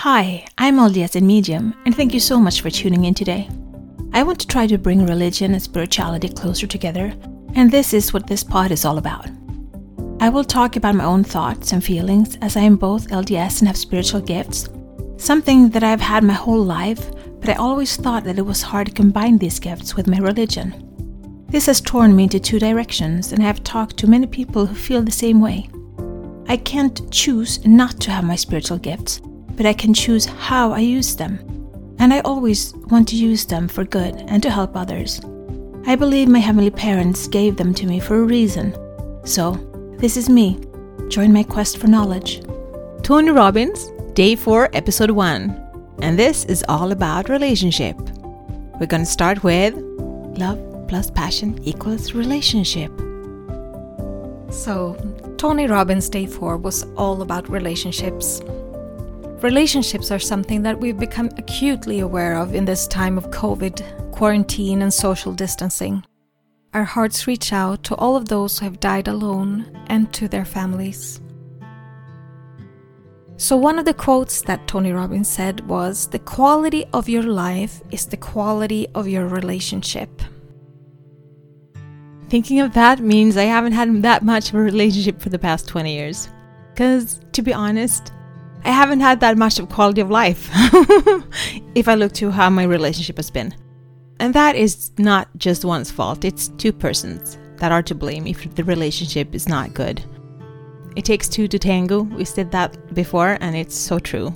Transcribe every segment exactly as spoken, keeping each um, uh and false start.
Hi, I'm L D S in Medium, and thank you so much for tuning in today. I want to try to bring religion and spirituality closer together, and this is what this pod is all about. I will talk about my own thoughts and feelings as I am both L D S and have spiritual gifts, something that I've had my whole life, but I always thought that it was hard to combine these gifts with my religion. This has torn me into two directions, and I have talked to many people who feel the same way. I can't choose not to have my spiritual gifts, but I can choose how I use them. And I always want to use them for good and to help others. I believe my heavenly parents gave them to me for a reason. So, this is me. Join my quest for knowledge. Tony Robbins, Day four, Episode one. And this is all about relationship. We're going to start with love plus passion equals relationship. So, Tony Robbins' Day four was all about relationships. Relationships are something that we've become acutely aware of in this time of COVID, quarantine, and social distancing. Our hearts reach out to all of those who have died alone and to their families. So one of the quotes that Tony Robbins said was, "The quality of your life is the quality of your relationship." Thinking of that means I haven't had that much of a relationship for the past twenty years. Because, to be honest, I haven't had that much of quality of life if I look to how my relationship has been. And that is not just one's fault, it's two persons that are to blame if the relationship is not good. It takes two to tango, we said that before, and it's so true.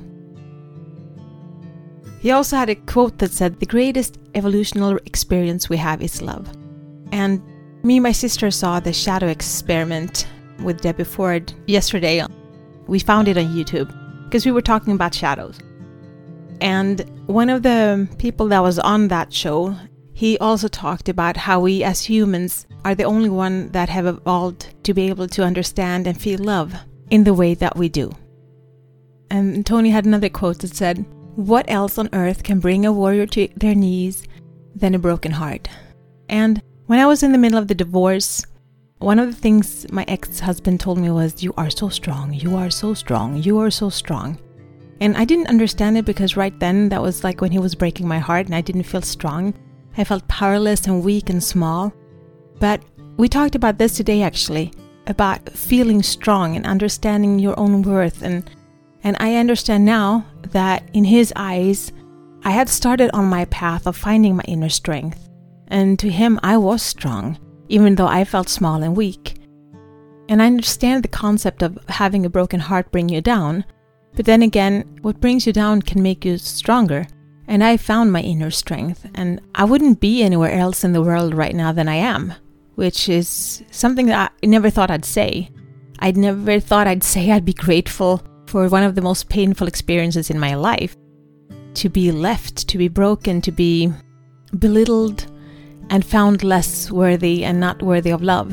He also had a quote that said, "The greatest evolutionary experience we have is love." And me and my sister saw the Shadow Experiment with Debbie Ford yesterday. We found it on YouTube because we were talking about shadows. And one of the people that was on that show, he also talked about how we as humans are the only one that have evolved to be able to understand and feel love in the way that we do. And Tony had another quote that said, "What else on earth can bring a warrior to their knees than a broken heart?" And when I was in the middle of the divorce, one of the things my ex-husband told me was, "You are so strong, you are so strong, you are so strong." And I didn't understand it because right then, that was like when he was breaking my heart and I didn't feel strong. I felt powerless and weak and small. But we talked about this today actually, about feeling strong and understanding your own worth. And, and I understand now that in his eyes, I had started on my path of finding my inner strength. And to him, I was strong, even though I felt small and weak. And I understand the concept of having a broken heart bring you down. But then again, what brings you down can make you stronger. And I found my inner strength, and I wouldn't be anywhere else in the world right now than I am, which is something that I never thought I'd say. I'd never thought I'd say I'd be grateful for one of the most painful experiences in my life. To be left, to be broken, to be belittled, and found less worthy and not worthy of love.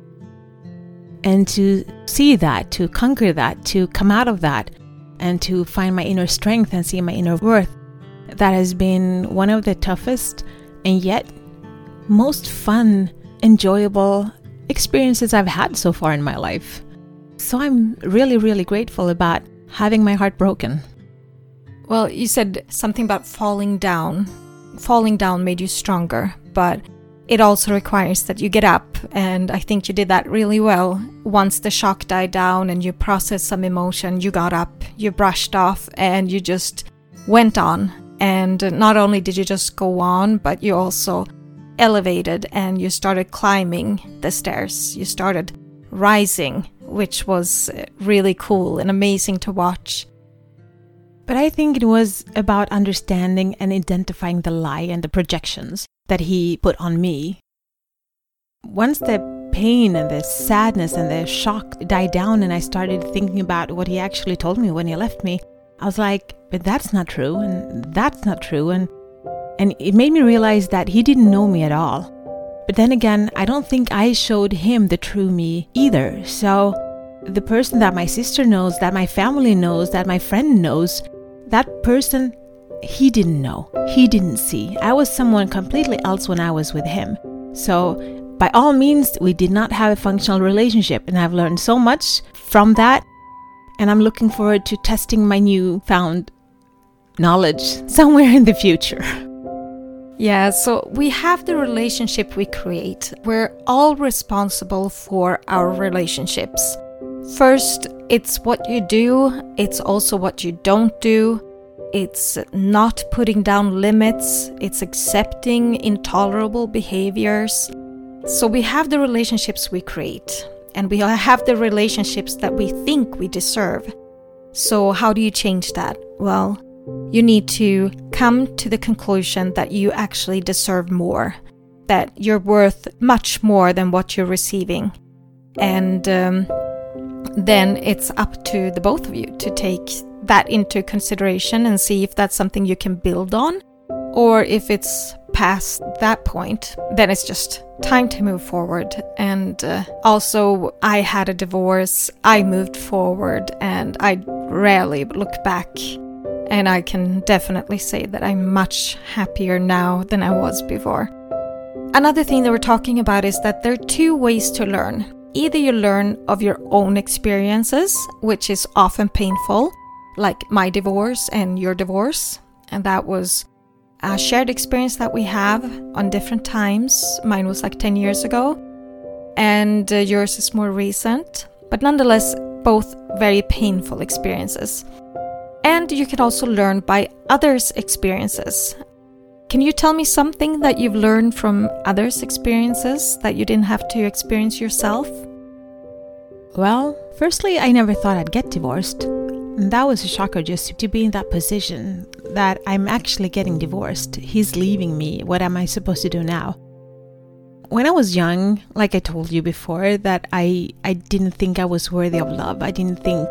And to see that, to conquer that, to come out of that, and to find my inner strength and see my inner worth, that has been one of the toughest and yet most fun, enjoyable experiences I've had so far in my life. So I'm really, really grateful about having my heart broken. Well, you said something about falling down. Falling down made you stronger, but it also requires that you get up, and I think you did that really well. Once the shock died down and you processed some emotion, you got up, you brushed off, and you just went on. And not only did you just go on, but you also elevated and you started climbing the stairs. You started rising, which was really cool and amazing to watch. But I think it was about understanding and identifying the lie and the projections that he put on me. Once the pain and the sadness and the shock died down and I started thinking about what he actually told me when he left me, I was like, but that's not true, and that's not true, and and it made me realize that he didn't know me at all. But then again, I don't think I showed him the true me either. So the person that my sister knows, that my family knows, that my friend knows, that person, he didn't know. He didn't see. I was someone completely else when I was with him. So by all means, we did not have a functional relationship, and I've learned so much from that. And I'm looking forward to testing my newfound knowledge somewhere in the future. Yeah, so we have the relationship we create. We're all responsible for our relationships. First, it's what you do. It's also what you don't do. It's not putting down limits. It's accepting intolerable behaviors. So we have the relationships we create, and we have the relationships that we think we deserve. So how do you change that? Well, you need to come to the conclusion that you actually deserve more, that you're worth much more than what you're receiving. And um, then it's up to the both of you to take that into consideration and see if that's something you can build on, or if it's past that point, then it's just time to move forward. And uh, also, I had a divorce, I moved forward, and I rarely look back. And I can definitely say that I'm much happier now than I was before. Another thing that we're talking about is that there are two ways to learn. Either you learn of your own experiences, which is often painful, like my divorce and your divorce. And that was a shared experience that we have on different times. Mine was like ten years ago, and uh, yours is more recent. But nonetheless, both very painful experiences. And you can also learn by others' experiences. Can you tell me something that you've learned from others' experiences that you didn't have to experience yourself? Well, firstly, I never thought I'd get divorced. And that was a shocker, just to be in that position, that I'm actually getting divorced. He's leaving me. What am I supposed to do now? When I was young, like I told you before, that I, I didn't think I was worthy of love. I didn't think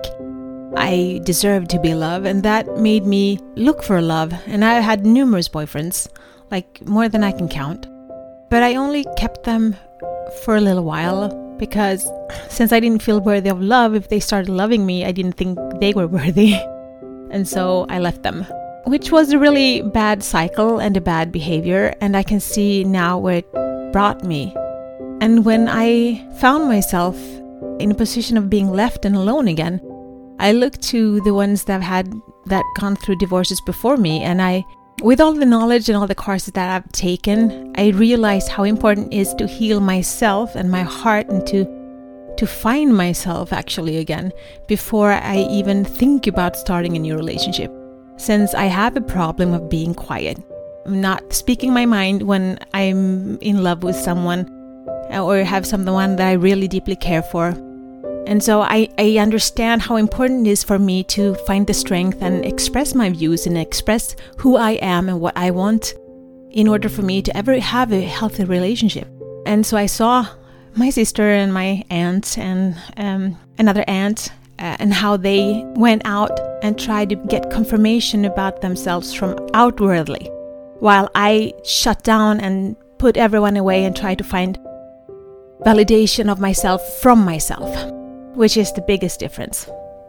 I deserved to be loved, and that made me look for love. And I had numerous boyfriends, like more than I can count. But I only kept them for a little while, because since I didn't feel worthy of love, if they started loving me, I didn't think they were worthy. And so I left them, which was a really bad cycle and a bad behavior. And I can see now where it brought me. And when I found myself in a position of being left and alone again, I looked to the ones that had that gone through divorces before me, and I, with all the knowledge and all the courses that I've taken, I realized how important it is to heal myself and my heart, and to to find myself actually again before I even think about starting a new relationship. Since I have a problem of being quiet, I'm not speaking my mind when I'm in love with someone or have someone that I really deeply care for. And so I, I understand how important it is for me to find the strength and express my views and express who I am and what I want in order for me to ever have a healthy relationship. And so I saw my sister and my aunt and um, another aunt uh, and how they went out and tried to get confirmation about themselves from outwardly, while I shut down and put everyone away and tried to find validation of myself from myself, which is the biggest difference.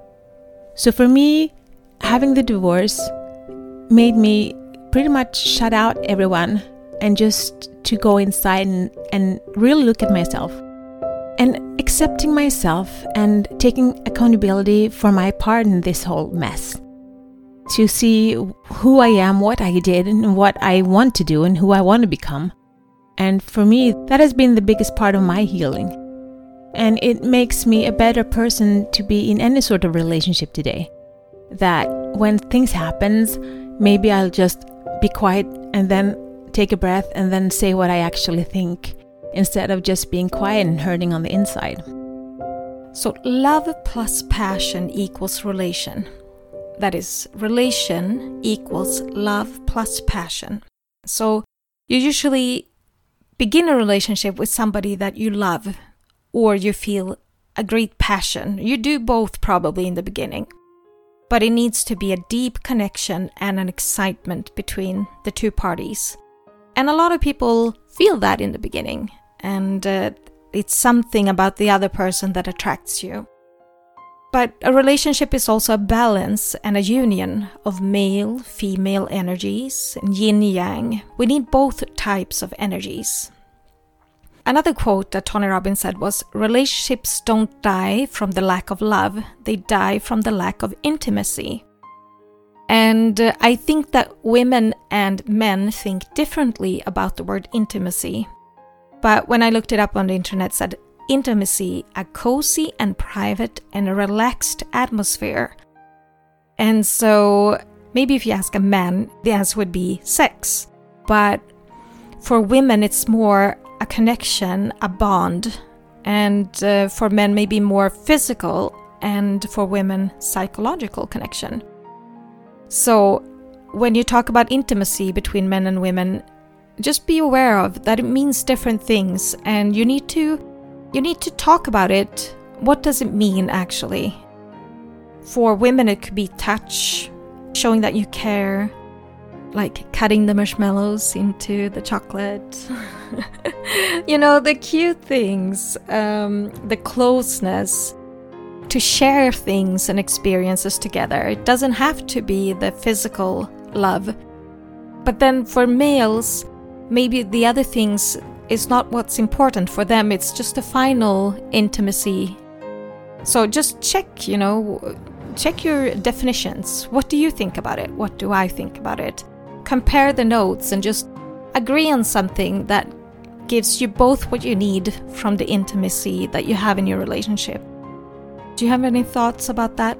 So for me, having the divorce made me pretty much shut out everyone and just to go inside and, and really look at myself. And accepting myself and taking accountability for my part in this whole mess. To see who I am, what I did, and what I want to do, and who I want to become. And for me, that has been the biggest part of my healing. And it makes me a better person to be in any sort of relationship today. That when things happen, maybe I'll just be quiet and then take a breath and then say what I actually think, instead of just being quiet and hurting on the inside. So love plus passion equals relation. That is, relation equals love plus passion. So you usually begin a relationship with somebody that you love, or you feel a great passion. You do both probably in the beginning. But it needs to be a deep connection and an excitement between the two parties. And a lot of people feel that in the beginning. And uh, it's something about the other person that attracts you. But a relationship is also a balance and a union of male, female energies, and yin-yang. We need both types of energies. Another quote that Tony Robbins said was, relationships don't die from the lack of love, they die from the lack of intimacy. And uh, I think that women and men think differently about the word intimacy. But when I looked it up on the internet, it said intimacy, a cozy and private and a relaxed atmosphere. And so maybe if you ask a man, the answer would be sex. But for women, it's more a connection, a bond. And uh, for men, maybe more physical, and for women, psychological connection. So when you talk about intimacy between men and women, just be aware of that it means different things, and you need to you need to talk about it. What does it mean actually? For women, it could be touch, showing that you care, like cutting the marshmallows into the chocolate. You know, the cute things, um, the closeness, to share things and experiences together. It doesn't have to be the physical love. But then for males, maybe the other things is not what's important for them. It's just the final intimacy. So just check, you know, check your definitions. What do you think about it? What do I think about it? Compare the notes and just agree on something that gives you both what you need from the intimacy that you have in your relationship. Do you have any thoughts about that?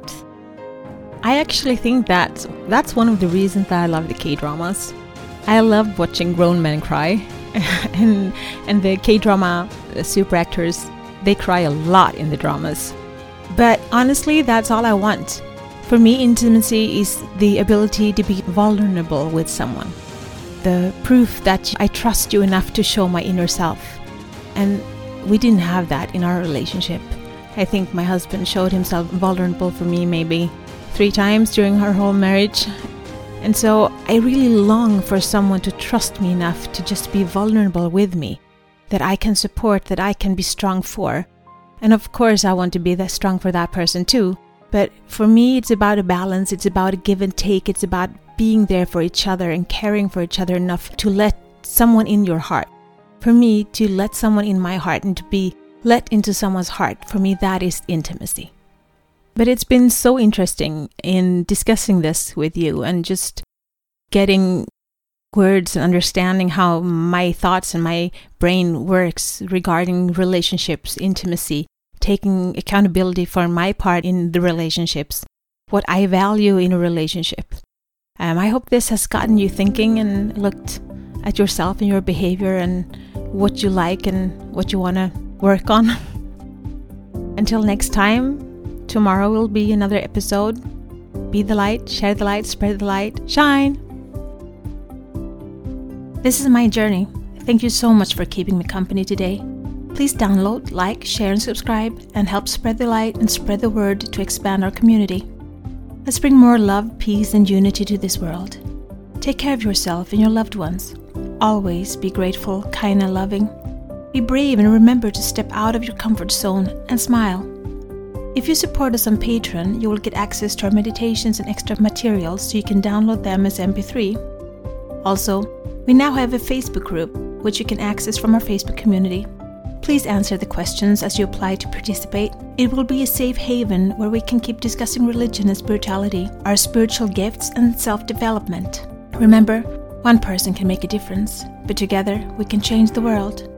I actually think that that's one of the reasons that I love the K-dramas. I love watching grown men cry. and and the K-drama super actors, they cry a lot in the dramas. But honestly, that's all I want. For me, intimacy is the ability to be vulnerable with someone. The proof that I trust you enough to show my inner self. And we didn't have that in our relationship. I think my husband showed himself vulnerable for me maybe three times during our whole marriage. And so I really long for someone to trust me enough to just be vulnerable with me, that I can support, that I can be strong for. And of course I want to be that strong for that person too. But for me, it's about a balance, it's about a give and take, it's about being there for each other and caring for each other enough to let someone in your heart. For me, to let someone in my heart and to be let into someone's heart, for me, that is intimacy. But it's been so interesting in discussing this with you and just getting words and understanding how my thoughts and my brain works regarding relationships, intimacy, taking accountability for my part in the relationships, what I value in a relationship. Um, I hope this has gotten you thinking and looked at yourself and your behavior and what you like and what you want to work on. Until next time, tomorrow will be another episode. Be the light, share the light, spread the light, shine. This is my journey. Thank you so much for keeping me company today. Please download, like, share and subscribe and help spread the light and spread the word to expand our community. Let's bring more love, peace and unity to this world. Take care of yourself and your loved ones. Always be grateful, kind and loving. Be brave and remember to step out of your comfort zone and smile. If you support us on Patreon, you will get access to our meditations and extra materials so you can download them as M P three. Also, we now have a Facebook group, which you can access from our Facebook community. Please answer the questions as you apply to participate. It will be a safe haven where we can keep discussing religion and spirituality, our spiritual gifts and self-development. Remember, one person can make a difference, but together we can change the world.